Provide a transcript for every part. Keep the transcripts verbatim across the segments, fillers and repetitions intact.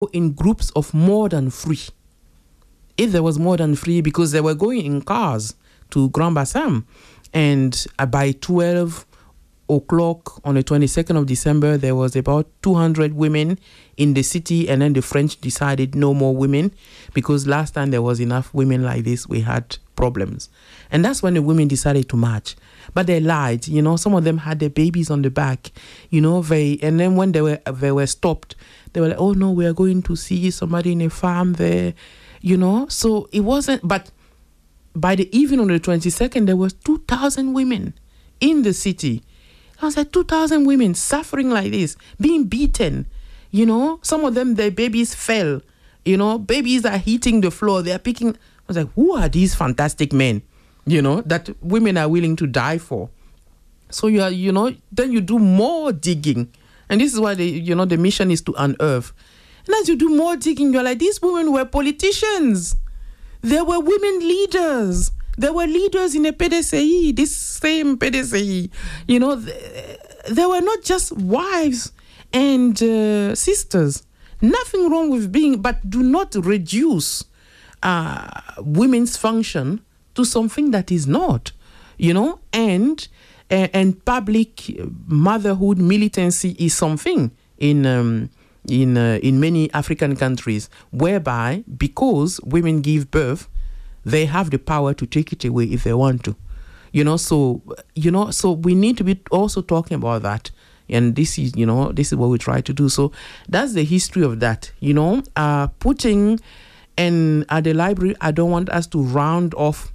in groups of more than three. If there was more than three, because they were going in cars to Grand Bassam, and uh, by twelve o'clock on the twenty-second of December, there was about two hundred women in the city, and then the French decided no more women, because last time there was enough women like this, we had problems. And that's when the women decided to march. But they lied, you know, some of them had their babies on the back, you know, they, and then when they were they were stopped, they were like, oh no, we are going to see somebody in a farm there, you know. So it wasn't, but by the evening on the twenty-second, there was two thousand women in the city. I was like, two thousand women suffering like this, being beaten, you know. Some of them, their babies fell, you know, babies are hitting the floor, they are picking. I was like, who are these fantastic men, you know, that women are willing to die for? So you are, you know, then you do more digging. And this is why, the, you know, the mission is to unearth. And as you do more digging, you're like, these women were politicians. There were women leaders. There were leaders in the P D C I, this same P D C I. You know, th- there were not just wives and uh, sisters. Nothing wrong with being, but do not reduce uh, women's function to something that is not, you know, and uh, and public motherhood militancy is something in um, in uh, in many African countries, whereby because women give birth, they have the power to take it away if they want to, you know. So you know, so we need to be also talking about that, and this is, you know, this is what we try to do. So that's the history of that, you know. Uh, putting and at the library, I don't want us to round off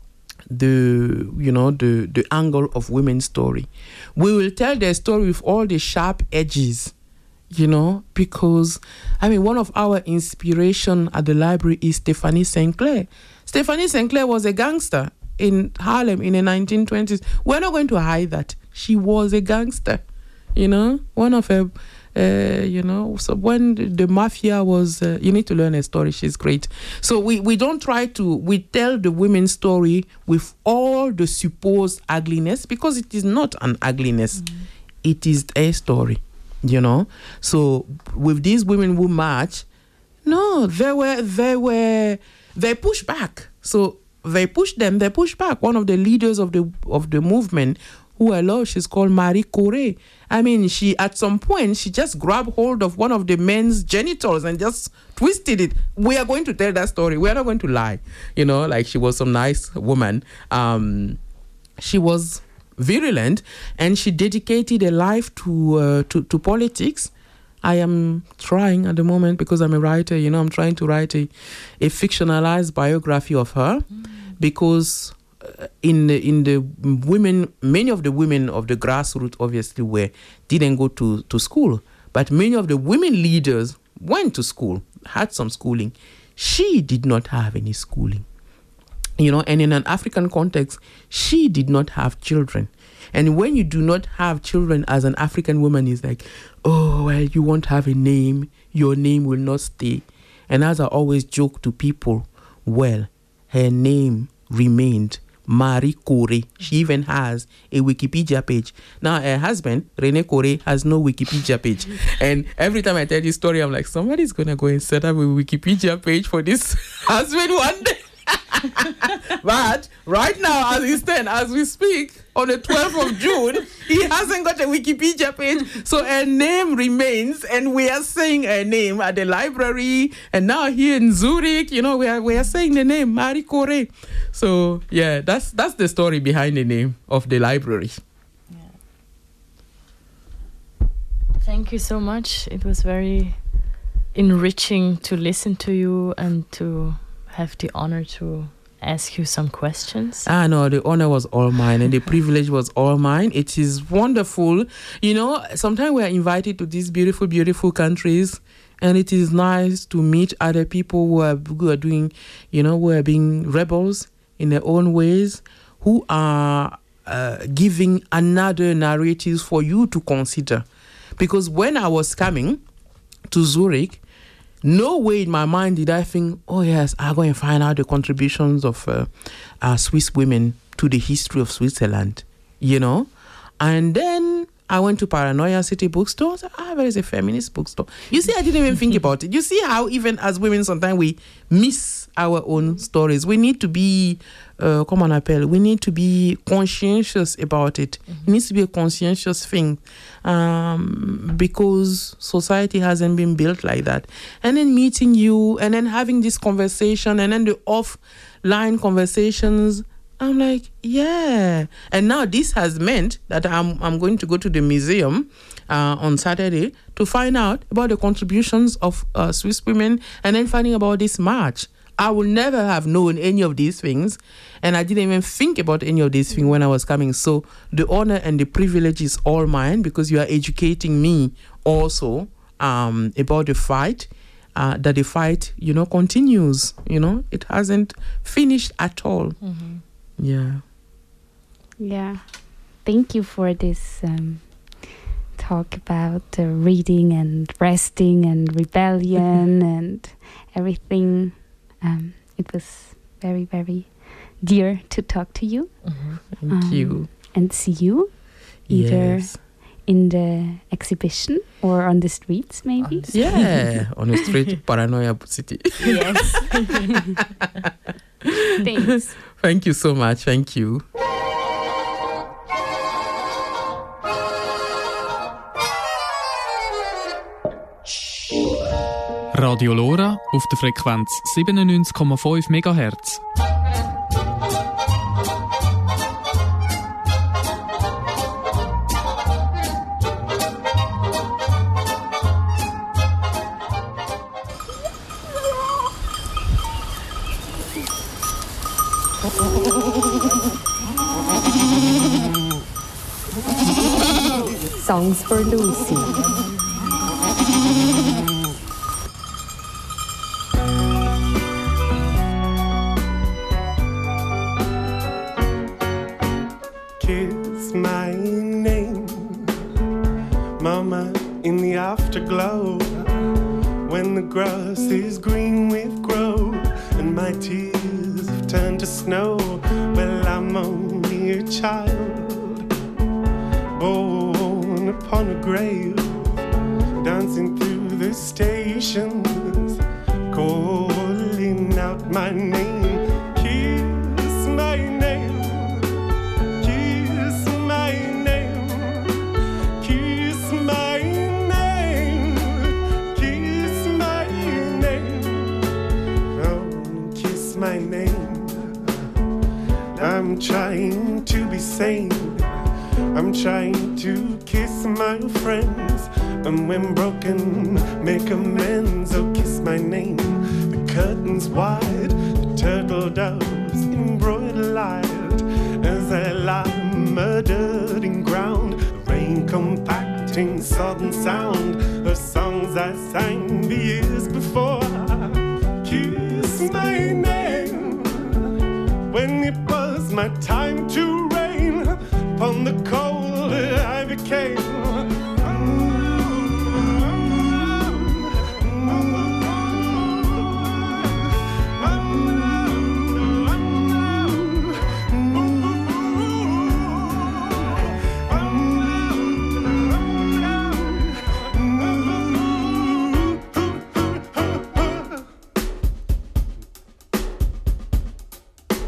the, you know, the the angle of women's story. We will tell their story with all the sharp edges, you know, because I mean, one of our inspiration at the library is Stephanie Sinclair. Stephanie Sinclair was a gangster in Harlem in the nineteen twenties. We're not going to hide that. She was a gangster, you know, one of her, uh, you know, so when the mafia was, uh, you need to learn her story. She's great. So we, we don't try to, we tell the women's story with all the supposed ugliness, because it is not an ugliness. Mm-hmm. It is a story, you know. So with these women who march, no, they were, they were, they pushed back. So they pushed them, they pushed back. One of the leaders of the of the movement, who I love, she's called Marie Corée. I mean, she, at some point, she just grabbed hold of one of the men's genitals and just twisted it. We are going to tell that story. We are not going to lie. You know, like, she was some nice woman. Um, she was virulent, and she dedicated a life to uh, to, to politics. I am trying at the moment, because I'm a writer, you know, I'm trying to write a, a fictionalized biography of her, mm. because uh, in the in the women, many of the women of the grassroots obviously were didn't go to, to school, but many of the women leaders went to school, had some schooling. She did not have any schooling, you know, and in an African context, she did not have children. And when you do not have children as an African woman, it's like, oh, well, you won't have a name. Your name will not stay. And as I always joke to people, well, her name remained Marie Corée. She even has a Wikipedia page. Now, her husband, René Corée, has no Wikipedia page. And every time I tell this story, I'm like, somebody's going to go and set up a Wikipedia page for this husband one day. But right now, as we stand, as we speak, on the twelfth of June, he hasn't got a Wikipedia page. So her name remains, and we are saying her name at the library, and now here in Zurich, you know, we are we are saying the name, Marie Corée. So yeah, that's that's the story behind the name of the library. Yeah. Thank you so much. It was very enriching to listen to you and to have the honor to ask you some questions. Ah, no, the honor was all mine, and the privilege was all mine. It is wonderful. You know, sometimes we are invited to these beautiful, beautiful countries, and it is nice to meet other people who are, who are doing, you know, who are being rebels in their own ways, who are uh, giving another narrative for you to consider. Because when I was coming to Zurich, no way in my mind did I think, oh yes, I'm going to find out the contributions of uh, uh, Swiss women to the history of Switzerland, you know. And then I went to Paranoia City Bookstore. I said, ah, there is a feminist bookstore. You see, I didn't even think about it. You see how even as women, sometimes we miss our own stories. We need to be, uh, come on, appel, we need to be conscientious about it. Mm-hmm. It needs to be a conscientious thing um, because society hasn't been built like that. And then meeting you and then having this conversation and then the offline conversations, I'm like, yeah. And now this has meant that I'm I'm going to go to the museum uh, on Saturday to find out about the contributions of uh, Swiss women and then finding about this march. I would never have known any of these things, and I didn't even think about any of these things when I was coming. So the honor and the privilege is all mine because you are educating me also um, about the fight, uh, that the fight, you know, continues. You know, it hasn't finished at all. Mm-hmm. Yeah. Yeah. Thank you for this um, talk about uh, reading and resting and rebellion and everything. Um, it was very, very dear to talk to you. Mm-hmm. Thank um, you. And see you either yes. in the exhibition or on the streets, maybe. On the yeah, on the street, Paranoia City. Yes. Thanks. Thank you so much. Thank you. Radio Lora auf der Frequenz siebenundneunzig Komma fünf Megahertz. Songs for Lucy. Kiss my name, Mama, in the afterglow, when the grass is green with growth and my tears have turned to snow. Well, I'm only a child, born upon a grave, dancing through the stations, calling out my name. Kiss my name, kiss my name, kiss my name, kiss my name, oh, kiss my name. I'm trying to be sane, I'm trying to kiss my friends, and when broken, make amends. Oh, kiss my name. The curtains wide, the turtle doves embroidered light, as I lie murdered in ground, the rain compacting sodden sound, the songs I sang the years before. Kiss my name, when it was my time to reign upon the cold I became.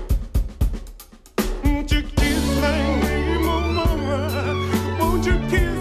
Won't you kiss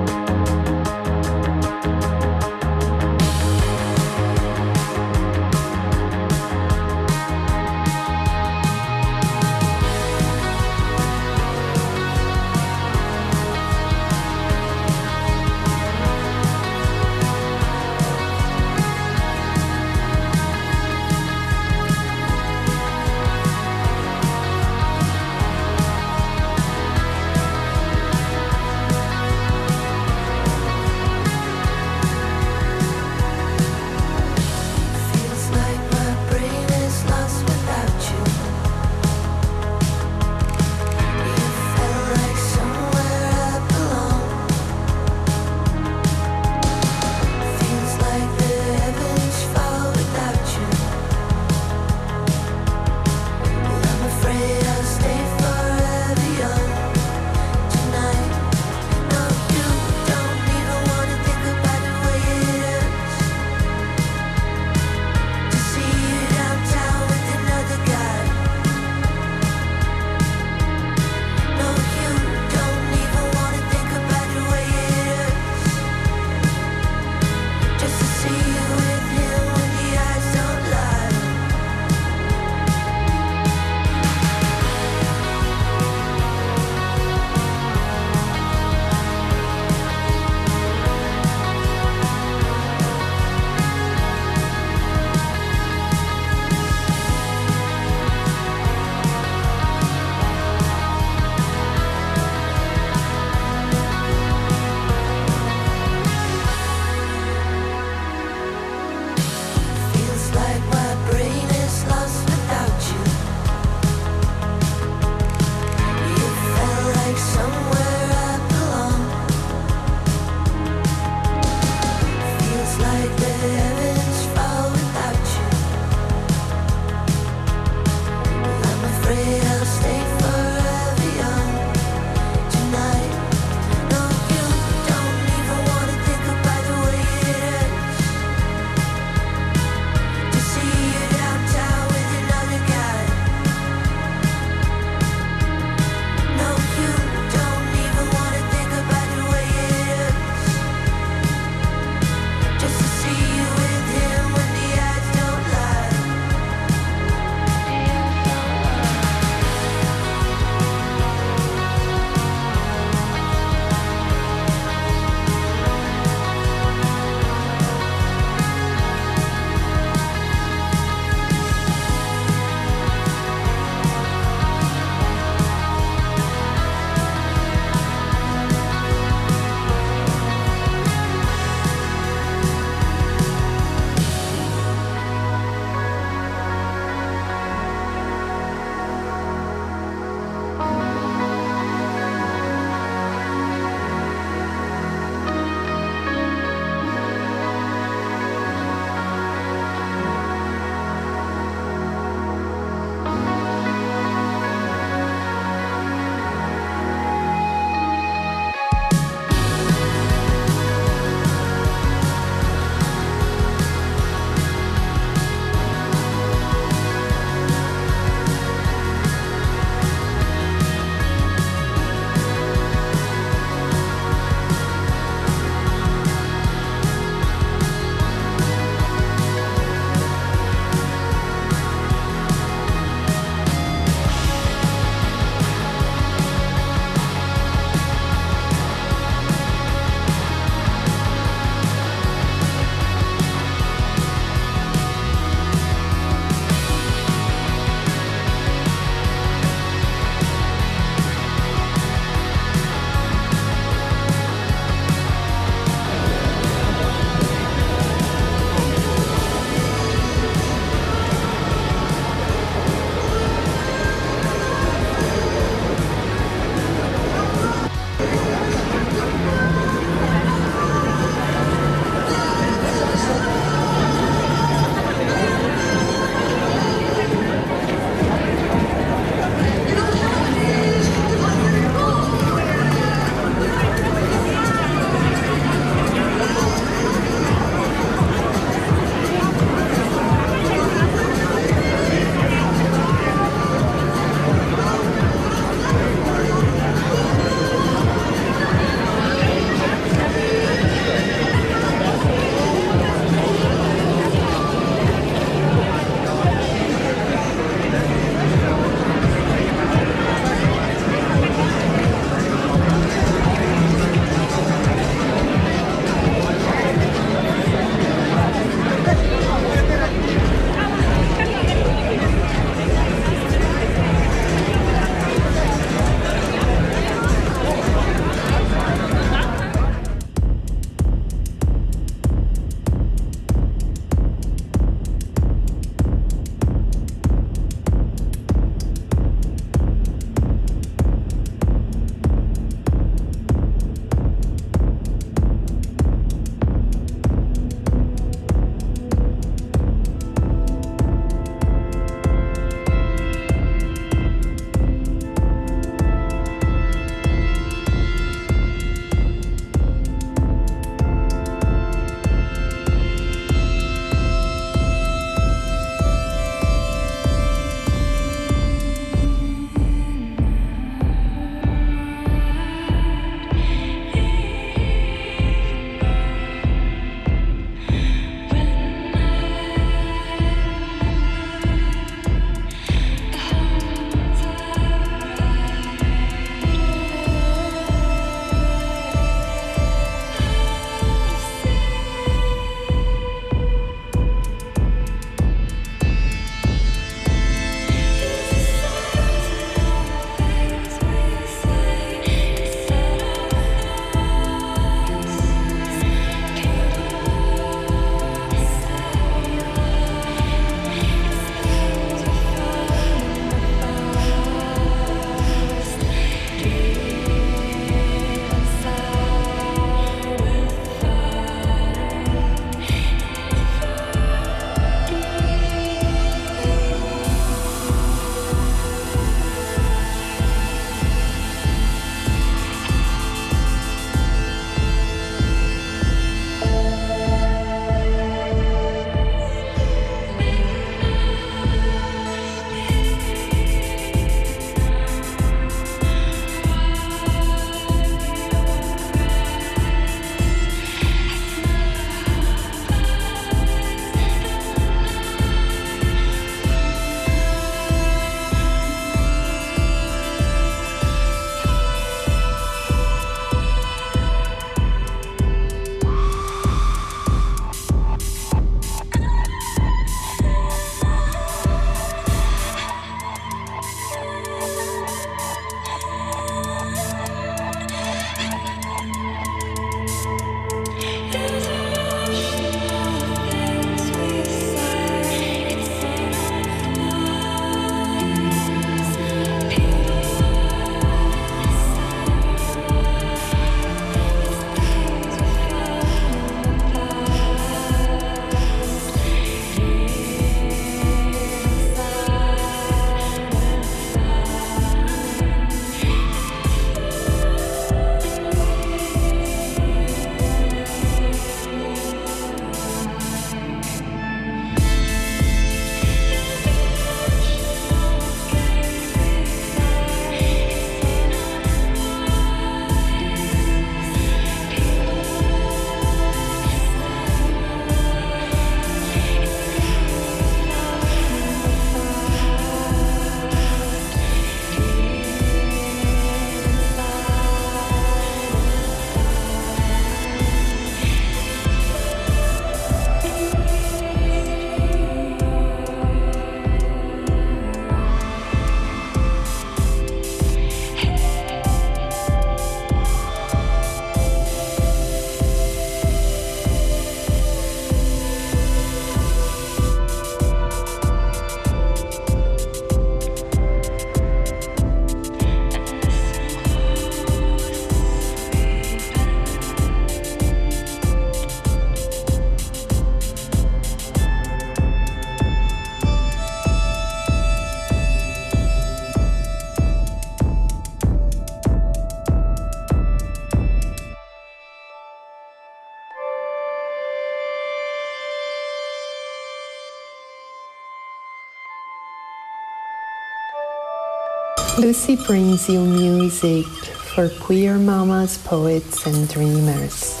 Lucy brings you music for queer mamas, poets, and dreamers.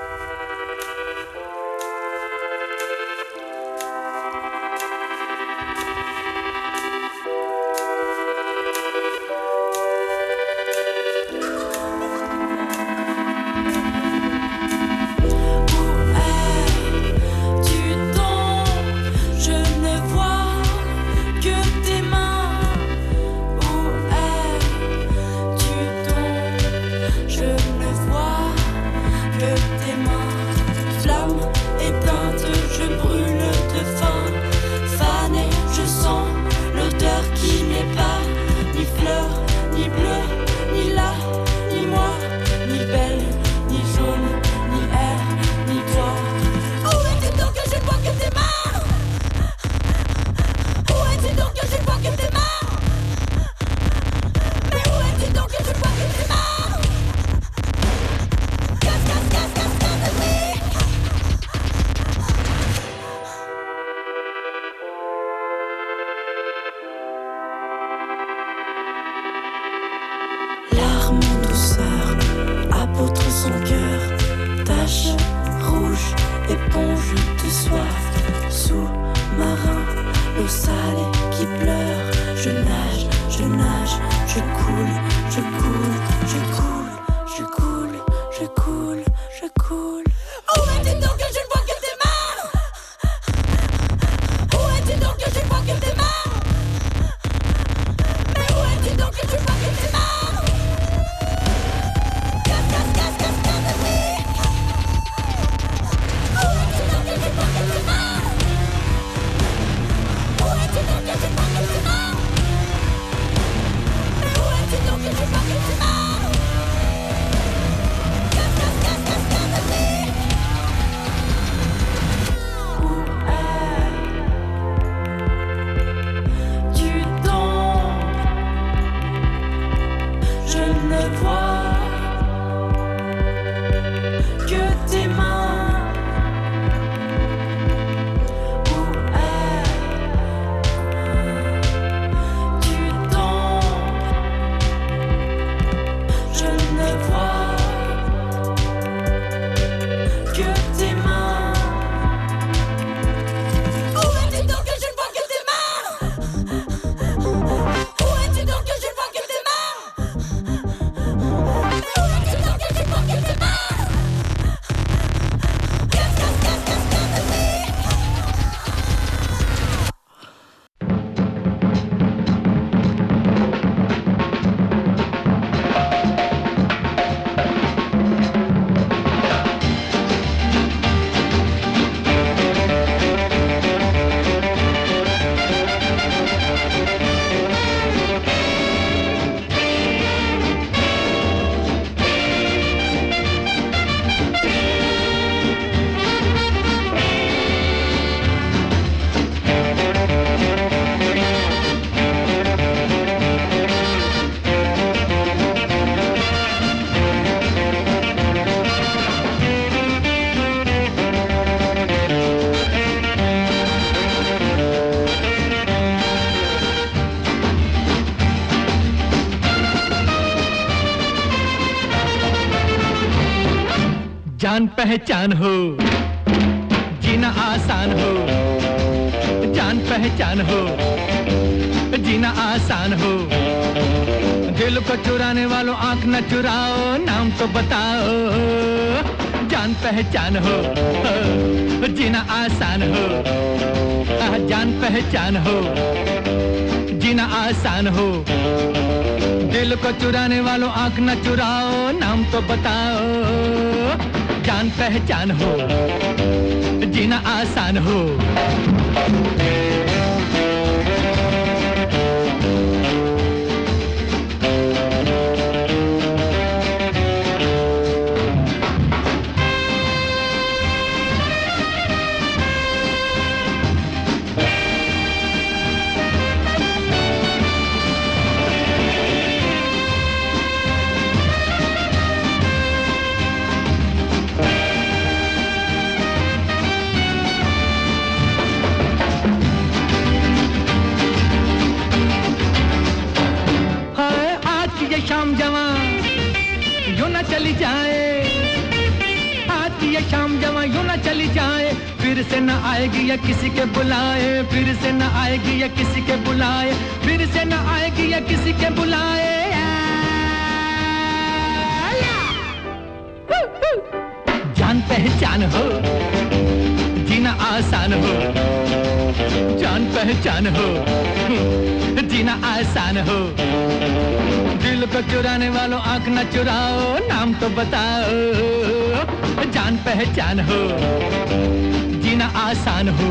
जान पहचान हो जीना आसान हो जान पहचान हो जीना आसान हो दिल को चुराने वालों आंख न चुराओ नाम तो बताओ जान पहचान हो जीना आसान हो जान पहचान हो जीना आसान हो दिल को चुराने वालों आंख न चुराओ नाम तो बताओ जान पहचान हो जीना आसान हो ये शाम जवां यूं ना चली जाए, आज ये शाम जवां यूं ना चली जाए, फिर से न आएगी या किसी के बुलाए, फिर से न आएगी या किसी के बुलाए, फिर से न आएगी या किसी के बुलाए। जान पहचान हो, जीना आसान हो, जान पहचान हो, जीना आसान हो, दिल को चुराने वालों आंख न चुराओ, नाम तो बताओ, जान पहचान हो, जीना आसान हो।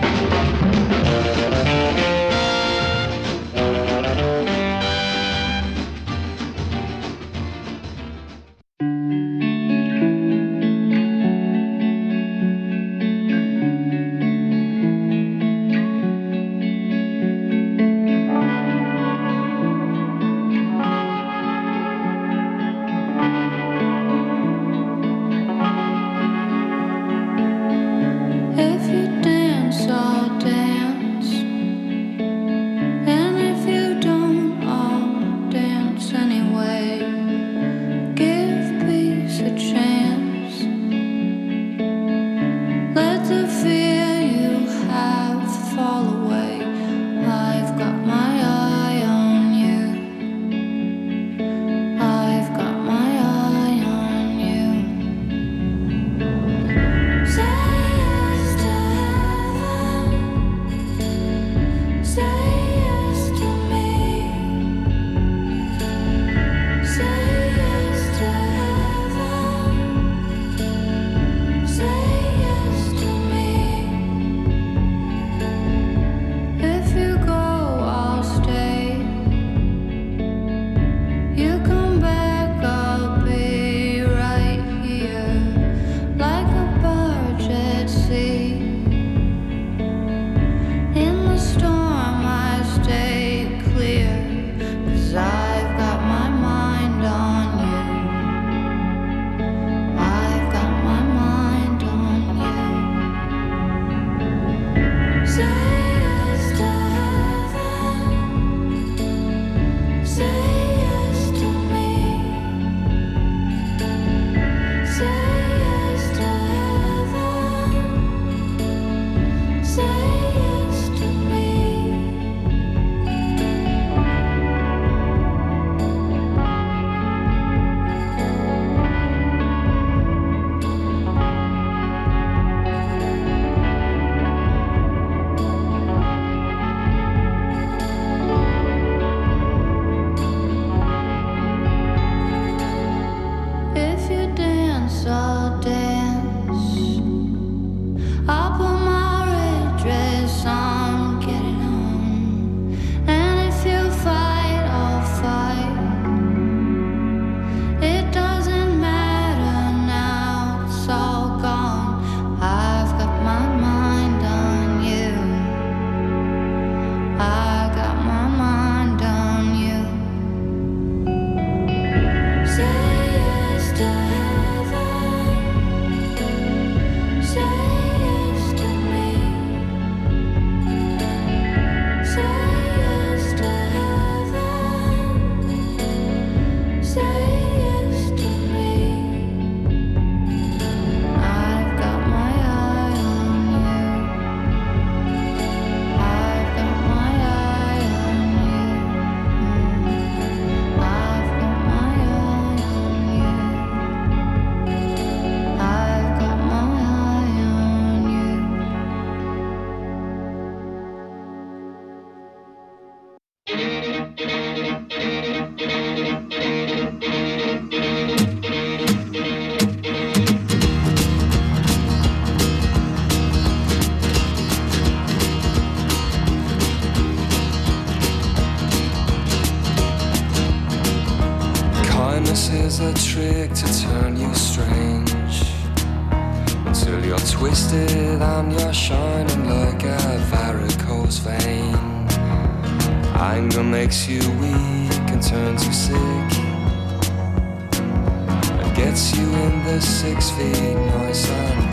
is a trick to turn you strange, until you're twisted and you're shining like a varicose vein. Anger makes you weak and turns you sick, and gets you in the six feet noise and